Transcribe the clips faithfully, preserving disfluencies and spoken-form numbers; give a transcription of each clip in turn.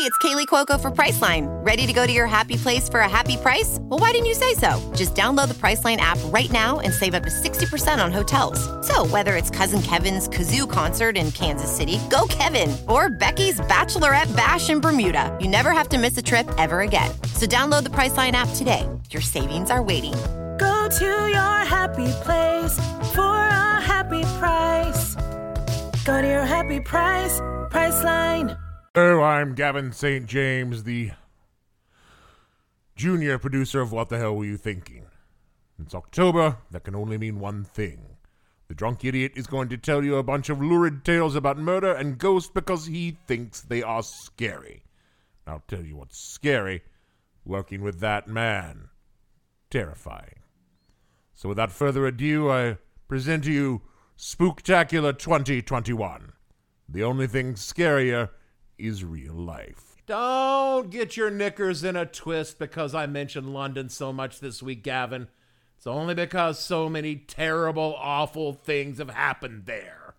it's Kaylee Cuoco for Priceline. Ready to go to your happy place for a happy price? Well, why didn't you say so? Just download the Priceline app right now and save up to sixty percent on hotels. So whether it's Cousin Kevin's Kazoo Concert in Kansas City, go Kevin, or Becky's Bachelorette Bash in Bermuda, you never have to miss a trip ever again. So download the Priceline app today. Your savings are waiting. Go to your happy place for a happy price. Go to your happy price, Priceline. Hello, I'm Gavin Saint James, the junior producer of What the Hell Were You Thinking? It's October. That can only mean one thing. The drunk idiot is going to tell you a bunch of lurid tales about murder and ghosts because he thinks they are scary. I'll tell you what's scary. Working with that man. Terrifying. So without further ado, I present to you Spooktacular twenty twenty-one. The only thing scarier is real life. Don't get your knickers in a twist because I mentioned London so much this week, Gavin. It's only because so many terrible, awful things have happened there.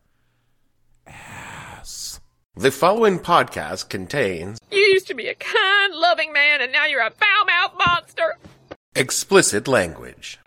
Ass. The following podcast contains... You used to be a kind, loving man, and now you're a foul-mouthed monster. Explicit language.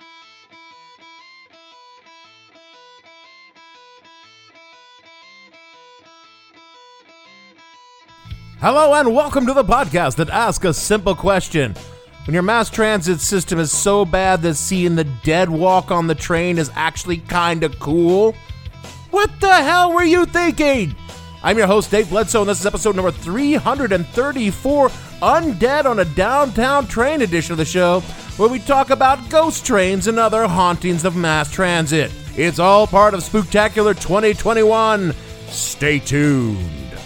Hello and welcome to the podcast that asks a simple question. When your mass transit system is so bad that seeing the dead walk on the train is actually kinda cool, what the hell were you thinking? I'm your host, Dave Bledsoe, and this is episode number three hundred thirty-four, Undead on a Downtown Train edition of the show, where we talk about ghost trains and other hauntings of mass transit. It's all part of Spooktacular twenty twenty-one. Stay tuned.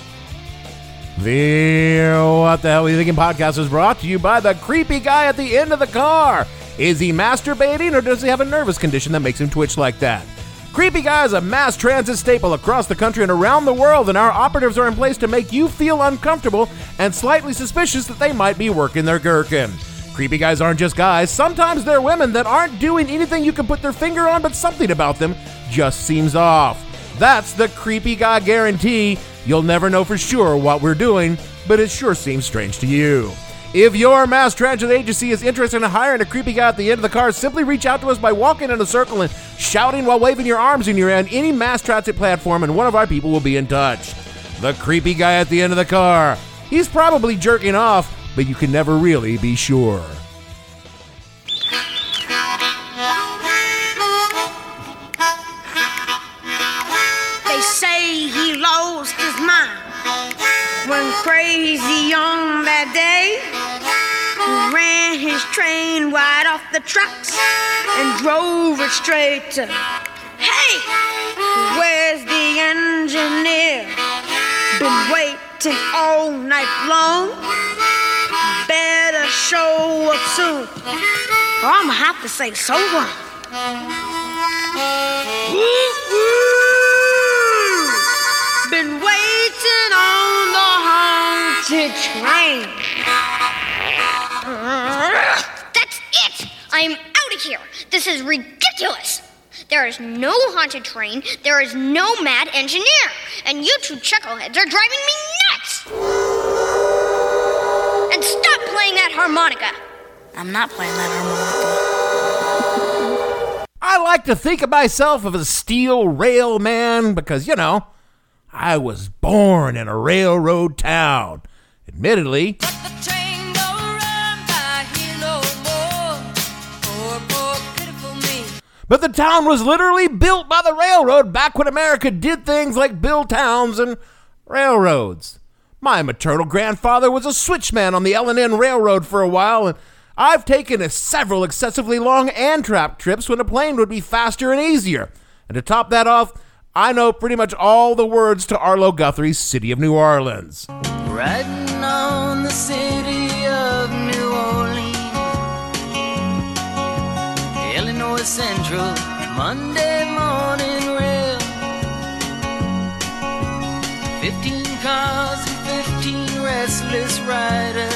The What the Hell Are You Thinking podcast is brought to you by the creepy guy at the end of the car. Is he masturbating or does he have a nervous condition that makes him twitch like that? Creepy guy is a mass transit staple across the country and around the world, and our operatives are in place to make you feel uncomfortable and slightly suspicious that they might be working their gherkin. Creepy guys aren't just guys. Sometimes they're women that aren't doing anything you can put their finger on, but something about them just seems off. That's the creepy guy guarantee. You'll never know for sure what we're doing, but it sure seems strange to you. If your mass transit agency is interested in hiring a creepy guy at the end of the car, simply reach out to us by walking in a circle and shouting while waving your arms in your hand any mass transit platform, and one of our people will be in touch. The creepy guy at the end of the car. He's probably jerking off, but you can never really be sure. They say he lost his mind, went crazy on that day, ran his train right off the tracks and drove it straight to, hey, where's the engineer? Been waiting all night long, better show up soon, or I'm gonna have to say so long. Been waiting on the haunted train. That's it! I'm out of here. This is ridiculous. There is no haunted train. There is no mad engineer. And you two chuckleheads are driving me nuts. And stop playing that harmonica. I'm not playing that harmonica. I like to think of myself as a steel rail man because, you know, I was born in a railroad town. Admittedly, but the town was literally built by the railroad back when America did things like build towns and railroads. My maternal grandfather was a switchman on the L and N Railroad for a while, and I've taken a several excessively long Amtrak trips when a plane would be faster and easier. And to top that off, I know pretty much all the words to Arlo Guthrie's City of New Orleans. Riding on the city of New Orleans, Illinois Central, Monday morning rail. Fifteen cars and fifteen restless riders.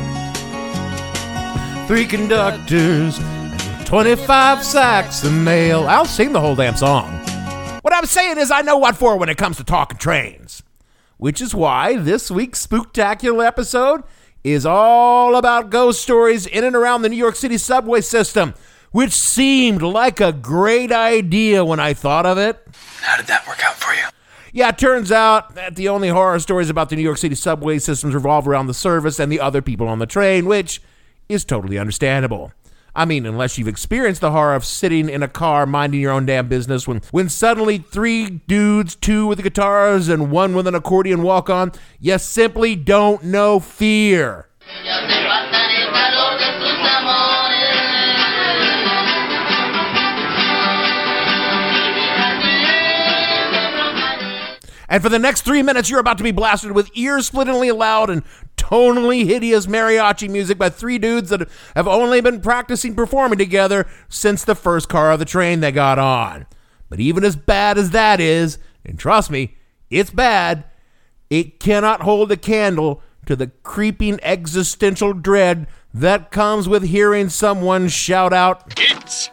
Three conductors and twenty-five sacks of mail. I'll sing the whole damn song. What I'm saying is I know what for when it comes to talking trains. which is why this week's spooktacular episode is all about ghost stories in and around the New York City subway system, which seemed like a great idea when I thought of it. How did that work out for you? Yeah, it turns out that the only horror stories about the New York City subway systems revolve around the service and the other people on the train, which is totally understandable. I mean, unless you've experienced the horror of sitting in a car minding your own damn business when, when suddenly three dudes, two with guitars and one with an accordion walk on, you simply don't know fear. And for the next three minutes, you're about to be blasted with ear-splittingly loud and tonally hideous mariachi music by three dudes that have only been practicing performing together since the first car of the train they got on. But even as bad as that is, and trust me, it's bad, it cannot hold a candle to the creeping existential dread that comes with hearing someone shout out, "It's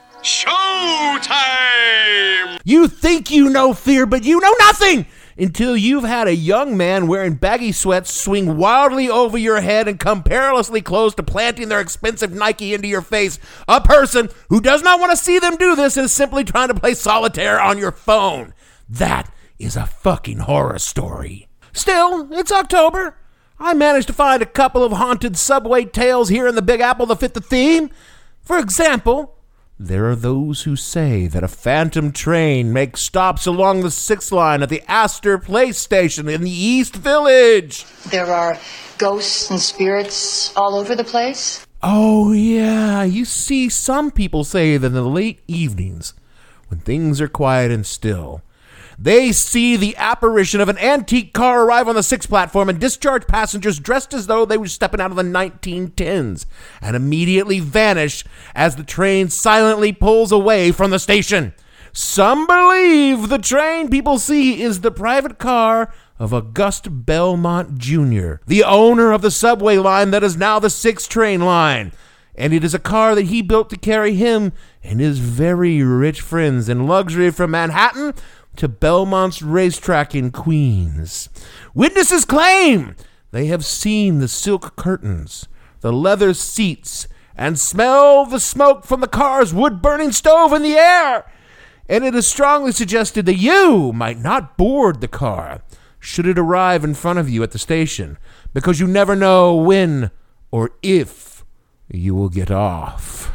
showtime!" You think you know fear, but you know nothing! Until you've had a young man wearing baggy sweats swing wildly over your head and come perilously close to planting their expensive Nike into your face. A person who does not want to see them do this and is simply trying to play solitaire on your phone. That is a fucking horror story. Still, it's October. I managed to find a couple of haunted subway tales here in the Big Apple that fit the theme. For example, there are those who say that a phantom train makes stops along the sixth line at the Astor Place station in the East Village. There are ghosts and spirits all over the place? Oh, yeah. You see, some people say that in the late evenings, when things are quiet and still, they see the apparition of an antique car arrive on the sixth platform and discharge passengers dressed as though they were stepping out of the nineteen tens and immediately vanish as the train silently pulls away from the station. Some believe the train people see is the private car of August Belmont Junior, the owner of the subway line that is now the sixth train line. And it is a car that he built to carry him and his very rich friends in luxury from Manhattan to Belmont's racetrack in Queens. Witnesses claim they have seen the silk curtains, the leather seats, and smell the smoke from the car's wood-burning stove in the air. And it is strongly suggested that you might not board the car should it arrive in front of you at the station, because you never know when or if you will get off.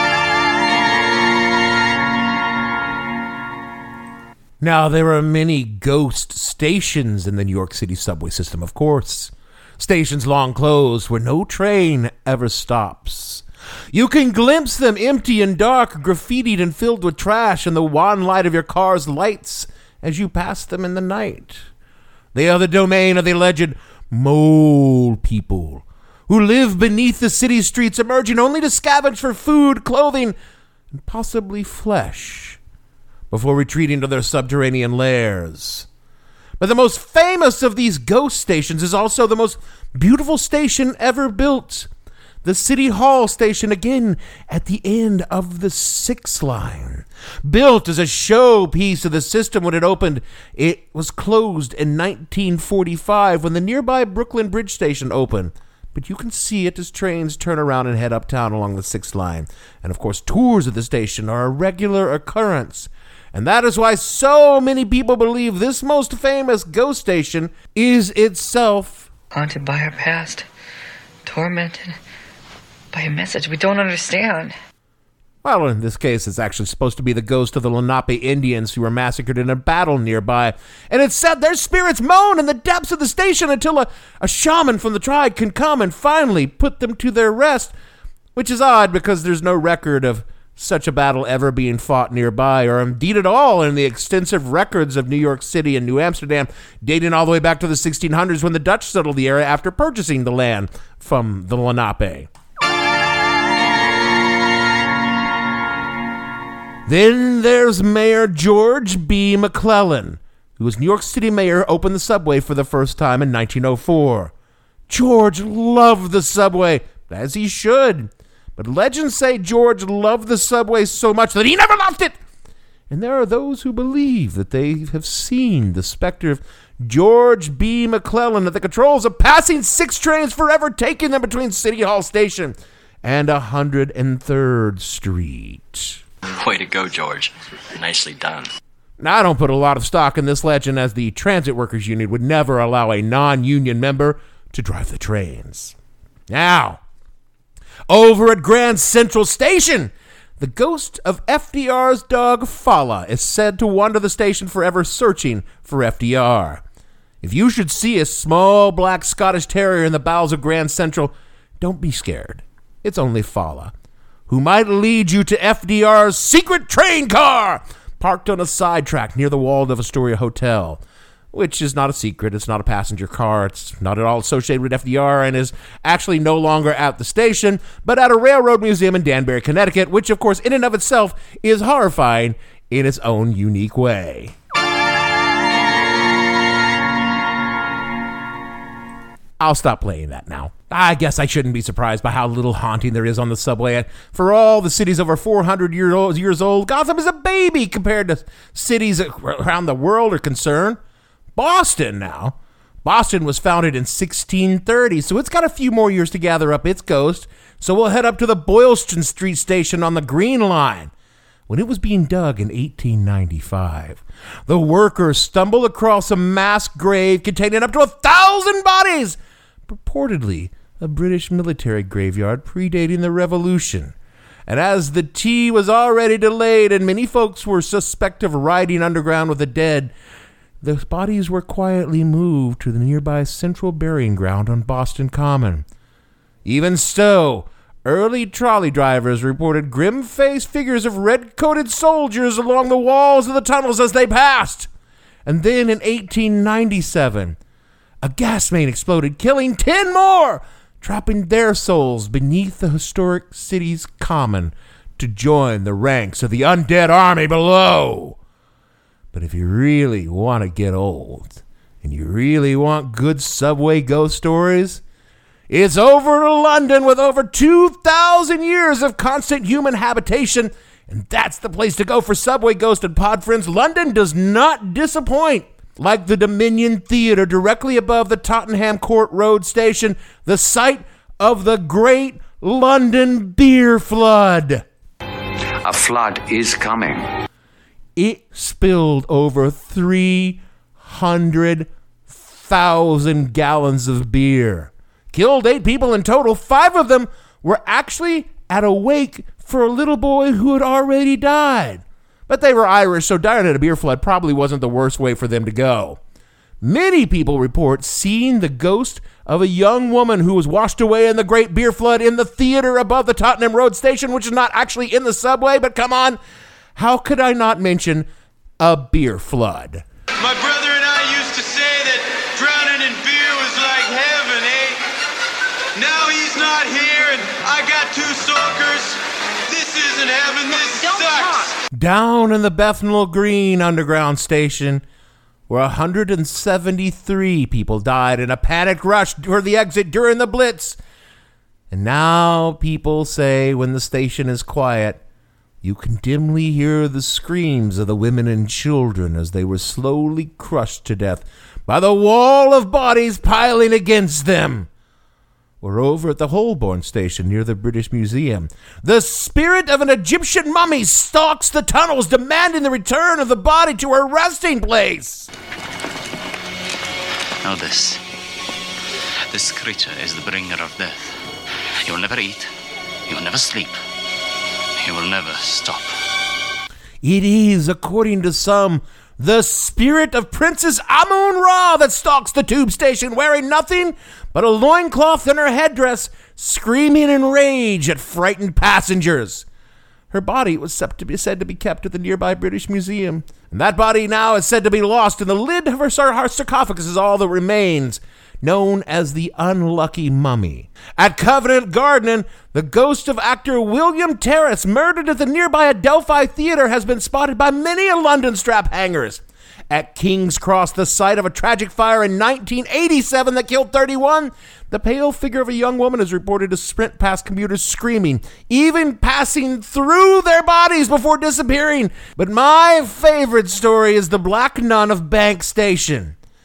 Now, there are many ghost stations in the New York City subway system, of course. Stations long closed where no train ever stops. You can glimpse them empty and dark, graffitied and filled with trash in the wan light of your car's lights as you pass them in the night. They are the domain of the alleged mole people, who live beneath the city streets, emerging only to scavenge for food, clothing, and possibly flesh, before retreating to their subterranean lairs. But the most famous of these ghost stations is also the most beautiful station ever built. The City Hall station, again, at the end of the sixth line. Built as a showpiece of the system when it opened, it was closed in nineteen forty-five when the nearby Brooklyn Bridge station opened. But you can see it as trains turn around and head uptown along the sixth line. And of course, tours of the station are a regular occurrence. And that is why so many people believe this most famous ghost station is itself haunted by our past, tormented by a message we don't understand. Well, in this case, it's actually supposed to be the ghost of the Lenape Indians who were massacred in a battle nearby. And it's said their spirits moan in the depths of the station until a, a shaman from the tribe can come and finally put them to their rest, which is odd because there's no record of such a battle ever being fought nearby, or indeed at all in the extensive records of New York City and New Amsterdam, dating all the way back to the sixteen hundreds when the Dutch settled the area after purchasing the land from the Lenape. Then there's Mayor George B. McClellan, who was New York City mayor, opened the subway for the first time in nineteen oh four. George loved the subway, as he should. But legends say George loved the subway so much that he never left it. And there are those who believe that they have seen the specter of George B. McClellan at the controls of passing six trains forever taking them between City Hall Station and one hundred third Street. Way to go, George. Nicely done. Now, I don't put a lot of stock in this legend, as the Transit Workers Union would never allow a non-union member to drive the trains. Now, over at Grand Central Station, the ghost of F D R's dog Fala is said to wander the station forever searching for F D R. If you should see a small black Scottish terrier in the bowels of Grand Central, don't be scared. It's only Fala, who might lead you to F D R's secret train car, parked on a side track near the Waldorf Astoria Hotel, which is not a secret. It's not a passenger car. It's not at all associated with F D R and is actually no longer at the station, but at a railroad museum in Danbury, Connecticut, which, of course, in and of itself is horrifying in its own unique way. I'll stop playing that now. I guess I shouldn't be surprised by how little haunting there is on the subway. For all the cities over four hundred year old, years old, Gotham is a baby compared to cities around the world are concerned. Boston now. Boston was founded in sixteen thirty, so it's got a few more years to gather up its ghost. So we'll head up to the Boylston Street station on the Green Line. When it was being dug in eighteen ninety-five, the workers stumbled across a mass grave containing up to a thousand bodies, purportedly a British military graveyard predating the Revolution. And as the tea was already delayed and many folks were suspect of riding underground with the dead, the bodies were quietly moved to the nearby Central Burying Ground on Boston Common. Even so, early trolley drivers reported grim-faced figures of red-coated soldiers along the walls of the tunnels as they passed. And then in eighteen ninety-seven, a gas main exploded, killing ten more, trapping their souls beneath the historic city's common to join the ranks of the undead army below. But if you really want to get old, and you really want good subway ghost stories, it's over to London with over two thousand years of constant human habitation, and that's the place to go for subway ghost and pod friends. London does not disappoint. Like the Dominion Theatre directly above the Tottenham Court Road station, the site of the Great London Beer Flood. A flood is coming. It spilled over three hundred thousand gallons of beer. Killed eight people in total. Five of them were actually at a wake for a little boy who had already died. But they were Irish, so dying at a beer flood probably wasn't the worst way for them to go. Many people report seeing the ghost of a young woman who was washed away in the Great Beer Flood in the theater above the Tottenham Road station, which is not actually in the subway, but come on, how could I not mention a beer flood? My brother and I used to say that drowning in beer was like heaven, eh? Now he's not here, and I got two soakers. This isn't heaven, this Don't sucks. Talk. Down in the Bethnal Green Underground Station, where one hundred seventy-three people died in a panicked rush for the exit during the Blitz. And now people say when the station is quiet, you can dimly hear the screams of the women and children as they were slowly crushed to death by the wall of bodies piling against them. We're over at the Holborn station near the British Museum. The spirit of an Egyptian mummy stalks the tunnels, demanding the return of the body to her resting place. Know this. This creature is the bringer of death. He will never eat. He will never sleep. He will never stop. It is, according to some, the spirit of Princess Amun-Ra that stalks the tube station, wearing nothing but a loincloth and her headdress, screaming in rage at frightened passengers. Her body was said to be, said to be kept at the nearby British Museum, and that body now is said to be lost, and the lid of her sarcophagus is all that remains, known as the Unlucky Mummy. At Covent Garden, the ghost of actor William Terrace, murdered at the nearby Adelphi Theatre, has been spotted by many London strap hangers. At King's Cross, the site of a tragic fire in nineteen eighty-seven that killed thirty-one, the pale figure of a young woman is reported to sprint past commuters screaming, even passing through their bodies before disappearing. But my favorite story is the Black Nun of Bank Station.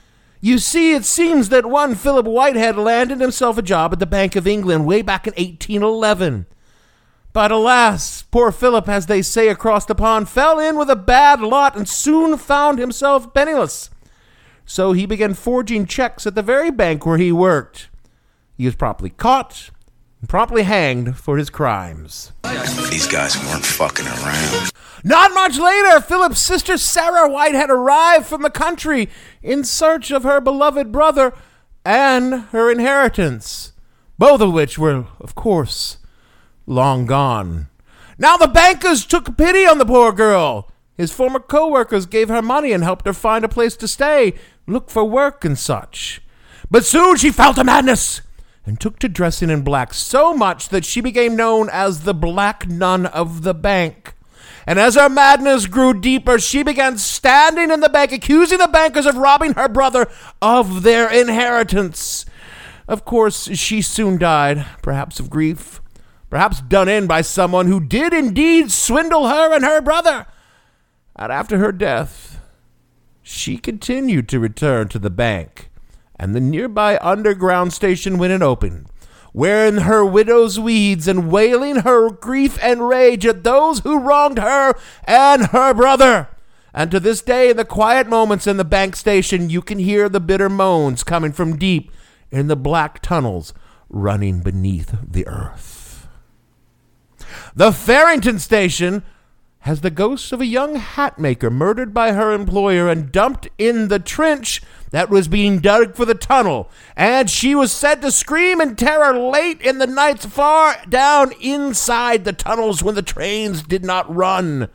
You see, it seems that one Philip Whitehead landed himself a job at the Bank of England way back in eighteen eleven. But alas, poor Philip, as they say across the pond, fell in with a bad lot and soon found himself penniless. So he began forging checks at the very bank where he worked. He was promptly caught and promptly hanged for his crimes. These guys weren't fucking around. Not much later, Philip's sister Sarah Whitehead arrived from the country in search of her beloved brother and her inheritance, both of which were, of course, long gone. Now the bankers took pity on the poor girl. His former co-workers gave her money and helped her find a place to stay, look for work and such. But soon she felt a madness and took to dressing in black so much that she became known as the Black Nun of the bank. And as her madness grew deeper, she began standing in the bank, accusing the bankers of robbing her brother of their inheritance. Of course, she soon died, perhaps of grief, perhaps done in by someone who did indeed swindle her and her brother. And after her death, she continued to return to the bank and the nearby underground station when it opened, wearing her widow's weeds and wailing her grief and rage at those who wronged her and her brother. And to this day, in the quiet moments in the bank station, you can hear the bitter moans coming from deep in the black tunnels running beneath the earth. The Farrington station has the ghost of a young hat maker murdered by her employer and dumped in the trench that was being dug for the tunnel, and she was said to scream in terror late in the nights far down inside the tunnels when the trains did not run.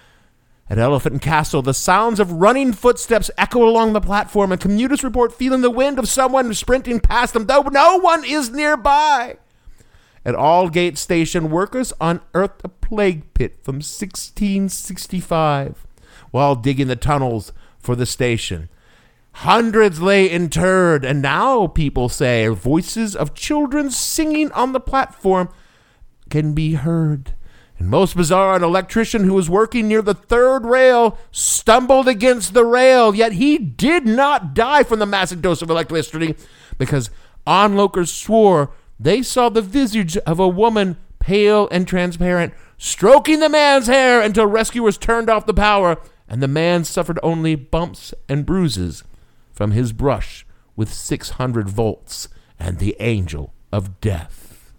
At Elephant and Castle, the sounds of running footsteps echo along the platform, and commuters report feeling the wind of someone sprinting past them, though no one is nearby. At Aldgate Station, workers unearthed a plague pit from sixteen sixty-five while digging the tunnels for the station. Hundreds lay interred, and now, people say, voices of children singing on the platform can be heard. And most bizarre, an electrician who was working near the third rail stumbled against the rail, yet he did not die from the massive dose of electricity, because onlookers swore they saw the visage of a woman, pale and transparent, stroking the man's hair until rescuers turned off the power, and the man suffered only bumps and bruises from his brush with six hundred volts and the angel of death.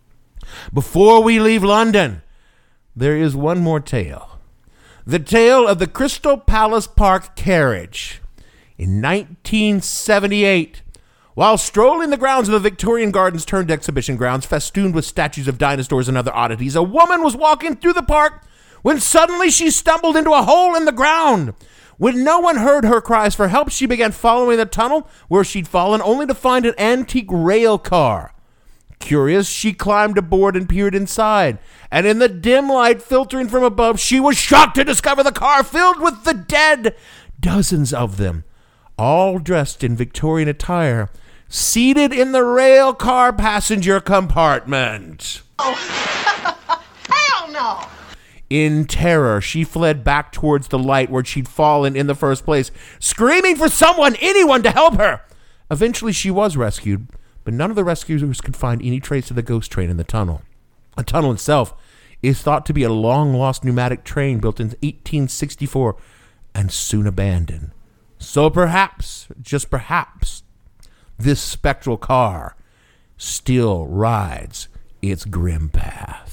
Before we leave London, there is one more tale. The tale of the Crystal Palace Park carriage. In nineteen seventy-eight, while strolling the grounds of the Victorian Gardens turned exhibition grounds festooned with statues of dinosaurs and other oddities, a woman was walking through the park when suddenly she stumbled into a hole in the ground. When no one heard her cries for help, she began following the tunnel where she'd fallen, only to find an antique rail car. Curious, she climbed aboard and peered inside, and in the dim light filtering from above, she was shocked to discover the car filled with the dead, dozens of them, all dressed in Victorian attire, seated in the rail car passenger compartment. Oh, hell no! In terror, she fled back towards the light where she'd fallen in the first place, screaming for someone, anyone, to help her. Eventually, she was rescued, but none of the rescuers could find any trace of the ghost train in the tunnel. The tunnel itself is thought to be a long-lost pneumatic train built in eighteen sixty-four and soon abandoned. So perhaps, just perhaps, this spectral car still rides its grim path.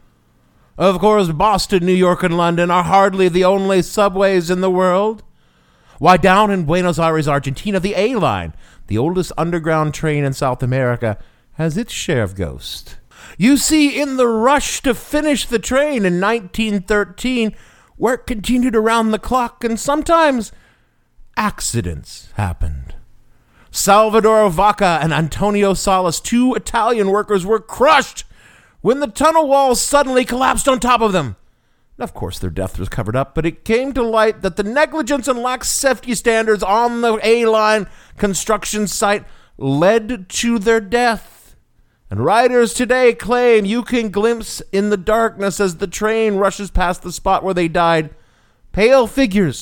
Of course, Boston, New York, and London are hardly the only subways in the world. Why, down in Buenos Aires, Argentina, the A-Line, the oldest underground train in South America, has its share of ghosts. You see, in the rush to finish the train in nineteen thirteen, work continued around the clock, and sometimes accidents happened. Salvador Vaca and Antonio Salas, two Italian workers, were crushed when the tunnel walls suddenly collapsed on top of them. Of course, their death was covered up, but it came to light that the negligence and lax safety standards on the A-Line construction site led to their death. And riders today claim you can glimpse in the darkness as the train rushes past the spot where they died, pale figures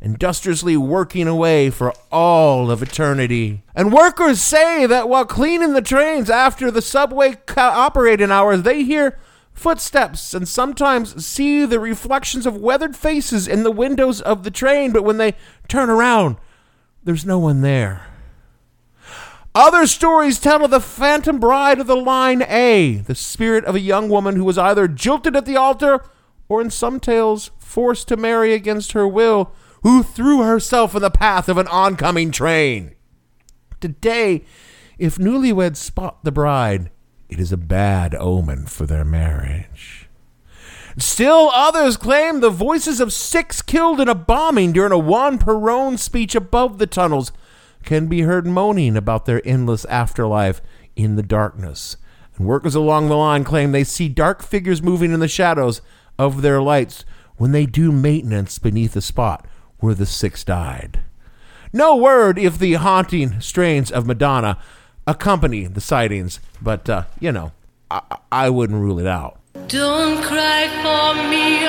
industriously working away for all of eternity. And workers say that while cleaning the trains after the subway operating hours, they hear footsteps and sometimes see the reflections of weathered faces in the windows of the train, but when they turn around, there's no one there. Other stories tell of the phantom bride of the Line A, the spirit of a young woman who was either jilted at the altar or, in some tales, forced to marry against her will, who threw herself in the path of an oncoming train. Today, if newlyweds spot the bride, it is a bad omen for their marriage. Still others claim the voices of six killed in a bombing during a Juan Perón speech above the tunnels can be heard moaning about their endless afterlife in the darkness. And workers along the line claim they see dark figures moving in the shadows of their lights when they do maintenance beneath the spot where the six died. No word if the haunting strains of Madonna accompany the sightings, but, uh, you know, I, I wouldn't rule it out. Don't cry for me,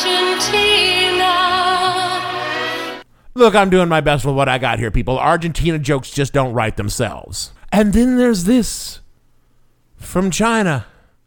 Argentina. Look, I'm doing my best with what I got here, people. Argentina jokes just don't write themselves. And then there's this from China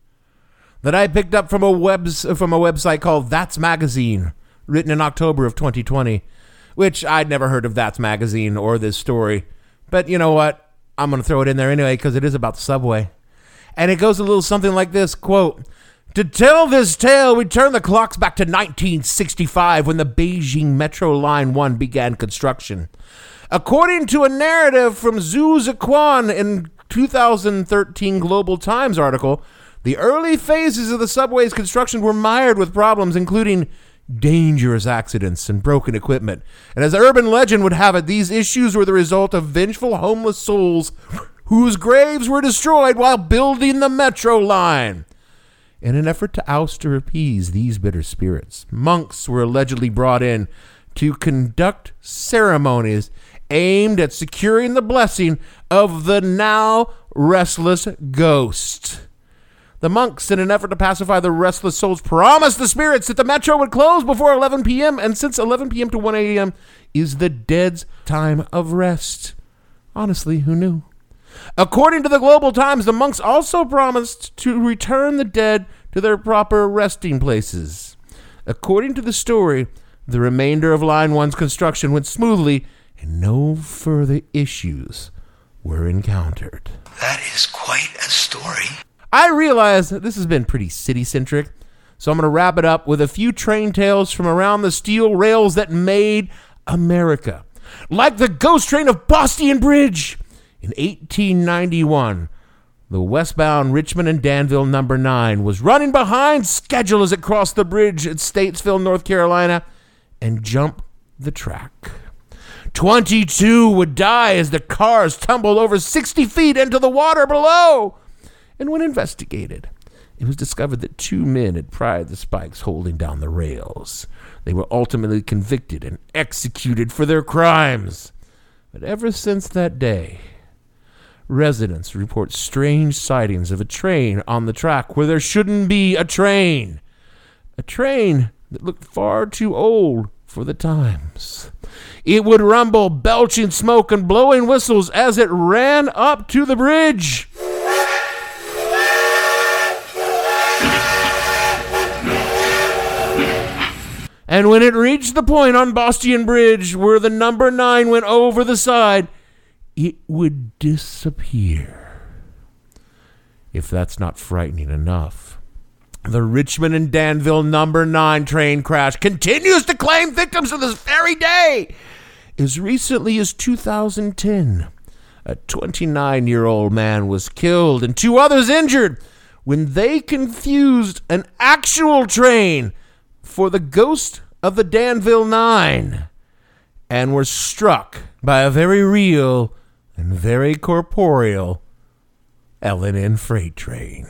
that I picked up from a webs from a website called That's Magazine, written in October of twenty twenty, which I'd never heard of That's Magazine or this story. But you know what? I'm going to throw it in there anyway because it is about the subway. And it goes a little something like this, quote, "To tell this tale, we turn the clocks back to nineteen sixty-five when the Beijing Metro Line one began construction. According to a narrative from Zhu Ziquan in two thousand thirteen Global Times article, the early phases of the subway's construction were mired with problems, including dangerous accidents and broken equipment. And as urban legend would have it, these issues were the result of vengeful homeless souls whose graves were destroyed while building the metro line. In an effort to oust or appease these bitter spirits, monks were allegedly brought in to conduct ceremonies aimed at securing the blessing of the now restless ghost. The monks, in an effort to pacify the restless souls, promised the spirits that the metro would close before eleven p.m., and since eleven p.m. to one a.m. is the dead's time of rest. Honestly, who knew? According to the Global Times, the monks also promised to return the dead to their proper resting places. According to the story, the remainder of Line one's construction went smoothly, and no further issues were encountered. That is quite a story. I realize that this has been pretty city-centric, so I'm going to wrap it up with a few train tales from around the steel rails that made America. Like the ghost train of Boston Bridge. In eighteen ninety-one, the westbound Richmond and Danville number nine was running behind schedule as it crossed the bridge at Statesville, North Carolina, and jumped the track. twenty-two would die as the cars tumbled over sixty feet into the water below. And when investigated, it was discovered that two men had pried the spikes holding down the rails. They were ultimately convicted and executed for their crimes. But ever since that day, residents report strange sightings of a train on the track where there shouldn't be a train. A train that looked far too old for the times. It would rumble, belching smoke and blowing whistles as it ran up to the bridge. And when it reached the point on Boston Bridge where the number nine went over the side, it would disappear. If that's not frightening enough, the Richmond and Danville number nine train crash continues to claim victims to this very day. As recently as two thousand ten, a twenty-nine-year-old man was killed and two others injured when they confused an actual train for the ghost of the Danville Nine and were struck by a very real and very corporeal L and N freight train.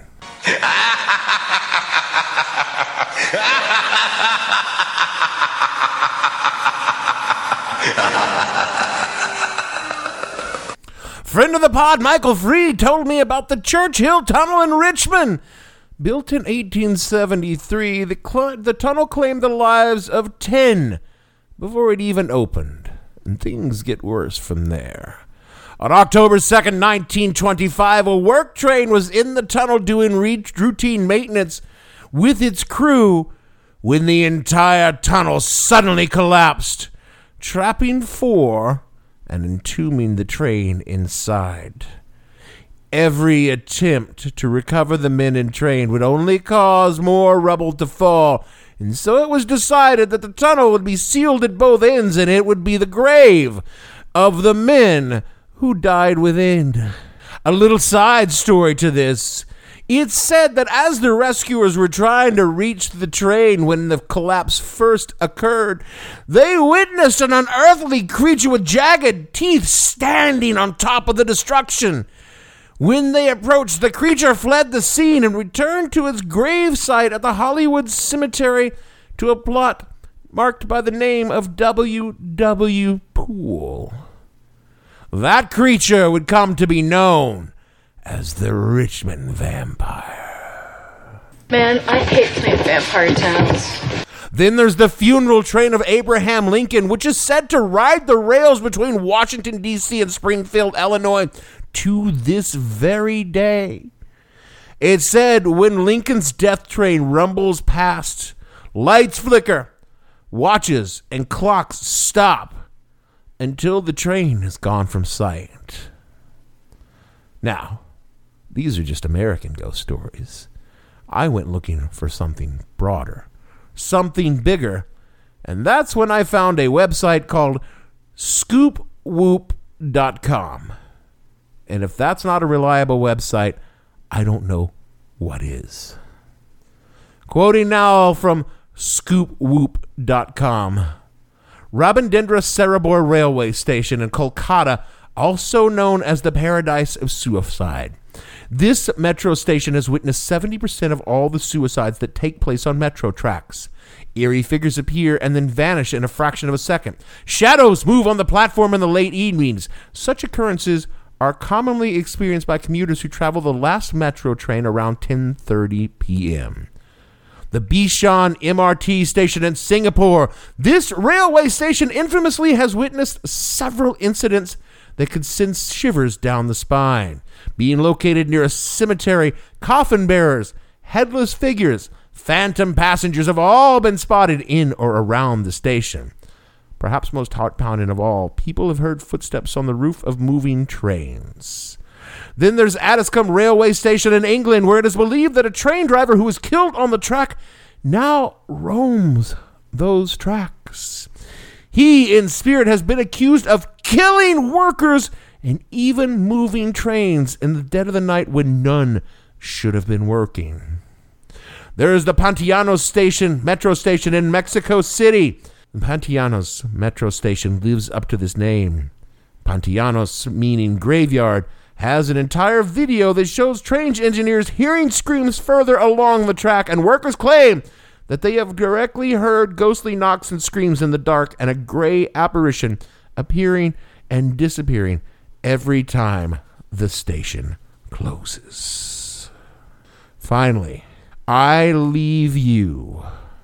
Friend of the pod, Michael Freed, told me about the Churchill Tunnel in Richmond. Built in eighteen seventy-three, the, cl- the tunnel claimed the lives of ten before it even opened, and things get worse from there. On October second, nineteen twenty-five, a work train was in the tunnel doing re- routine maintenance with its crew when the entire tunnel suddenly collapsed, trapping four and entombing the train inside. Every attempt to recover the men and train would only cause more rubble to fall, and so it was decided that the tunnel would be sealed at both ends and it would be the grave of the men who died within. A little side story to this. It's said that as the rescuers were trying to reach the train when the collapse first occurred, they witnessed an unearthly creature with jagged teeth standing on top of the destruction. When they approached, the creature fled the scene and returned to its grave site at the Hollywood Cemetery to a plot marked by the name of W W. Poole. That creature would come to be known as the Richmond Vampire. Man, I hate playing Vampire Towns. Then there's the funeral train of Abraham Lincoln, which is said to ride the rails between Washington, D C and Springfield, Illinois, to this very day. It's said when Lincoln's death train rumbles past, lights flicker, watches and clocks stop until the train is gone from sight. Now, these are just American ghost stories. I went looking for something broader, something bigger, and that's when I found a website called scoop whoop dot com. And if that's not a reliable website, I don't know what is. Quoting now from scoop whoop dot com. Rabindra Sarabor Railway Station in Kolkata, also known as the Paradise of Suicide. This metro station has witnessed seventy percent of all the suicides that take place on metro tracks. Eerie figures appear and then vanish in a fraction of a second. Shadows move on the platform in the late evenings. Such occurrences are commonly experienced by commuters who travel the last metro train around ten thirty p.m. The Bishan M R T station in Singapore. This railway station infamously has witnessed several incidents that could send shivers down the spine. Being located near a cemetery, coffin bearers, headless figures, phantom passengers have all been spotted in or around the station. Perhaps most heart-pounding of all, people have heard footsteps on the roof of moving trains. Then there's Addiscombe Railway Station in England, where it is believed that a train driver who was killed on the track now roams those tracks. He, in spirit, has been accused of killing workers and even moving trains in the dead of the night when none should have been working. There is the Pantanos Station, metro station in Mexico City. The Pantanos metro station lives up to this name. Pantanos, meaning graveyard, has an entire video that shows train engineers hearing screams further along the track, and workers claim that they have directly heard ghostly knocks and screams in the dark and a gray apparition appearing and disappearing every time the station closes. Finally, I leave you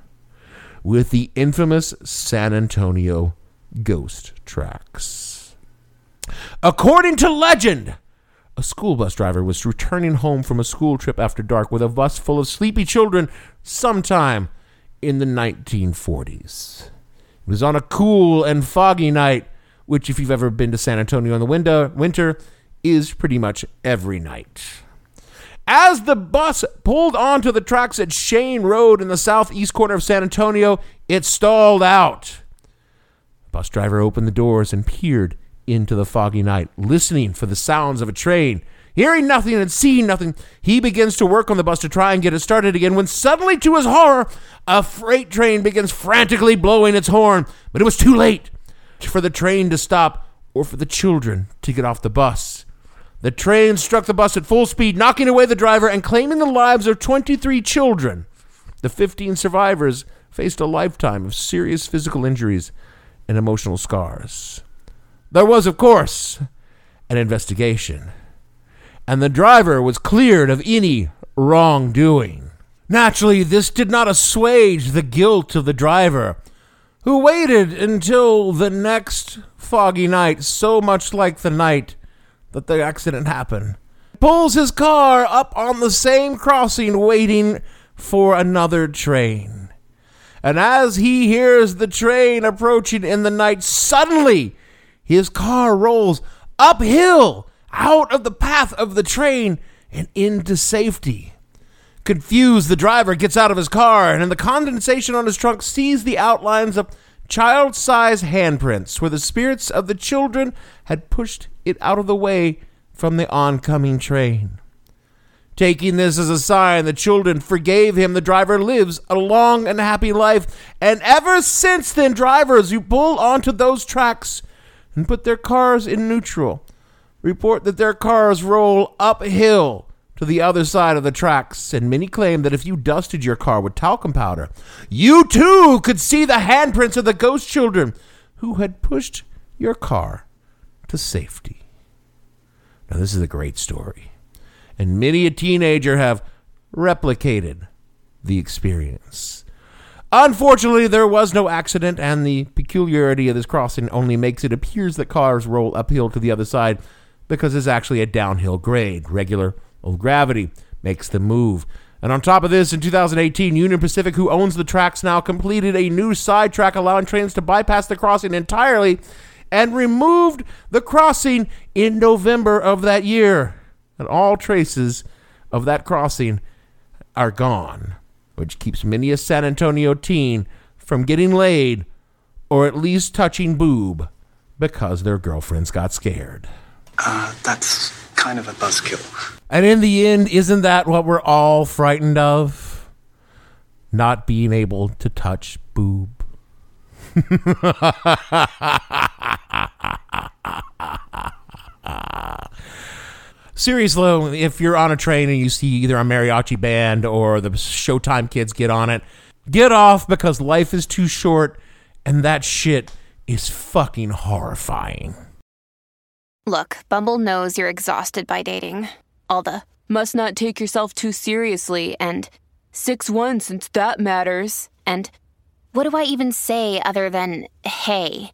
with the infamous San Antonio ghost tracks. According to legend, a school bus driver was returning home from a school trip after dark with a bus full of sleepy children sometime in the nineteen forties. It was on a cool and foggy night, which, if you've ever been to San Antonio in the winter, winter is pretty much every night. As the bus pulled onto the tracks at Shane Road in the southeast corner of San Antonio, it stalled out. The bus driver opened the doors and peered into the foggy night, listening for the sounds of a train. Hearing nothing and seeing nothing, he begins to work on the bus to try and get it started again, when suddenly, to his horror, a freight train begins frantically blowing its horn. But it was too late for the train to stop or for the children to get off the bus. The train struck the bus at full speed, knocking away the driver and claiming the lives of twenty-three children. The fifteen survivors faced a lifetime of serious physical injuries and emotional scars. There was, of course, an investigation, and the driver was cleared of any wrongdoing. Naturally, this did not assuage the guilt of the driver, who waited until the next foggy night, so much like the night that the accident happened, pulls his car up on the same crossing waiting for another train. And as he hears the train approaching in the night, suddenly his car rolls uphill out of the path of the train and into safety. Confused, the driver gets out of his car and in the condensation on his trunk sees the outlines of child-sized handprints where the spirits of the children had pushed it out of the way from the oncoming train. Taking this as a sign, the children forgave him. The driver lives a long and happy life. And ever since then, drivers who pull onto those tracks and put their cars in neutral report that their cars roll uphill to the other side of the tracks, and many claim that if you dusted your car with talcum powder, you too could see the handprints of the ghost children who had pushed your car to safety. Now, this is a great story, and many a teenager have replicated the experience. Unfortunately, there was no accident, and the peculiarity of this crossing only makes it appears that cars roll uphill to the other side because it's actually a downhill grade. Regular old gravity makes them move. And on top of this, in two thousand eighteen, Union Pacific, who owns the tracks now, completed a new side track allowing trains to bypass the crossing entirely and removed the crossing in November of that year. And all traces of that crossing are gone, which keeps many a San Antonio teen from getting laid or at least touching boob because their girlfriends got scared. Uh, that's kind of a buzzkill. And in the end, isn't that what we're all frightened of? Not being able to touch boob. Seriously, if you're on a train and you see either a mariachi band or the Showtime kids get on it, get off because life is too short and that shit is fucking horrifying. Look, Bumble knows you're exhausted by dating. All the, must not take yourself too seriously, and six one since that matters, and what do I even say other than, hey?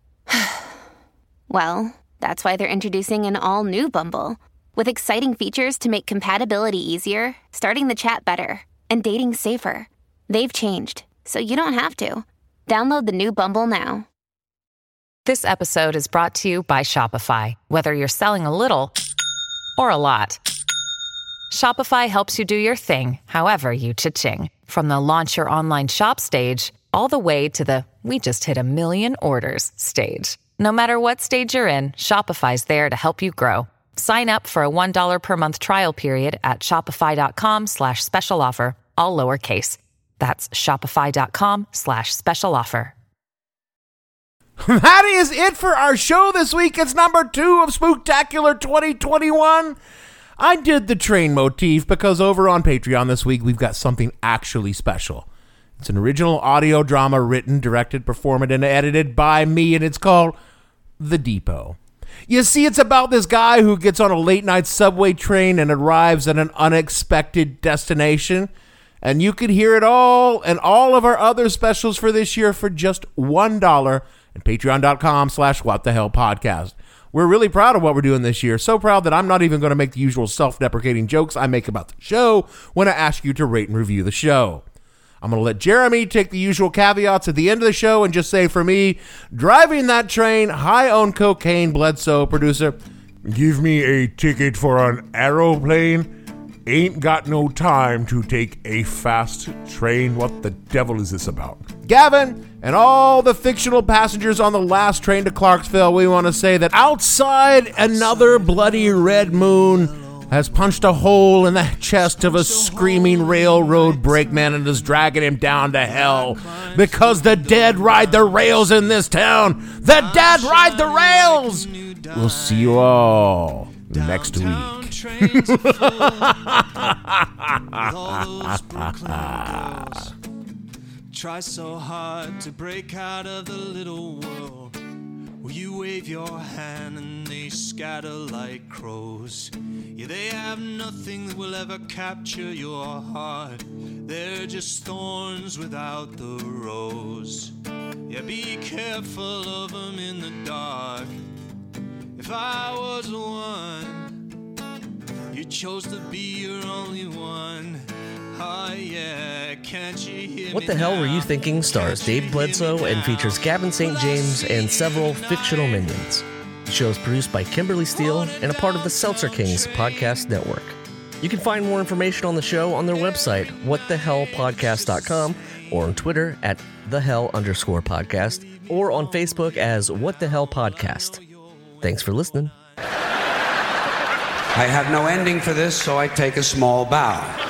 Well, that's why they're introducing an all-new Bumble, with exciting features to make compatibility easier, starting the chat better, and dating safer. They've changed, so you don't have to. Download the new Bumble now. This episode is brought to you by Shopify. Whether you're selling a little or a lot, Shopify helps you do your thing, however you cha-ching. From the launch your online shop stage, all the way to the we just hit a million orders stage. No matter what stage you're in, Shopify's there to help you grow. Sign up for a one dollar per month trial period at shopify.com slash special offer, all lowercase. That's shopify.com slash special offer. That is it for our show this week. It's number two of Spooktacular twenty twenty-one. I did the train motif because over on Patreon this week, we've got something actually special. It's an original audio drama written, directed, performed, and edited by me, and it's called The Depot. You see, it's about this guy who gets on a late-night subway train and arrives at an unexpected destination. And you can hear it all and all of our other specials for this year for just one dollar at patreon.com slash what the hell podcast. We're really proud of what we're doing this year. So proud that I'm not even going to make the usual self-deprecating jokes I make about the show when I ask you to rate and review the show. I'm going to let Jeremy take the usual caveats at the end of the show and just say, for me, driving that train, high on cocaine, Bledsoe, producer, give me a ticket for an aeroplane. Ain't got no time to take a fast train. What the devil is this about? Gavin and all the fictional passengers on the last train to Clarksville, we want to say that outside, another bloody red moon has punched a hole in the chest of a screaming railroad brakeman and is dragging him down to hell because the dead ride the rails in this town. The dead ride the rails. We'll see you all next week. Try so hard to break out of the little world where you wave your hand and they scatter like crows. Yeah, they have nothing that will ever capture your heart. They're just thorns without the rose. Yeah, Yeah, be careful of them in the dark. If I was the one, you chose to be your only one. Oh yeah, can't you hear me? What the Hell Were You Thinking stars Dave Bledsoe and features Gavin Saint James and several fictional minions. The show is produced by Kimberly Steele and a part of the Seltzer Kings podcast network. You can find more information on the show on their website, what the hell podcast dot com, or on Twitter at thehell underscore podcast, or on Facebook as What the Hell Podcast. Thanks for listening. I have no ending for this, so I take a small bow.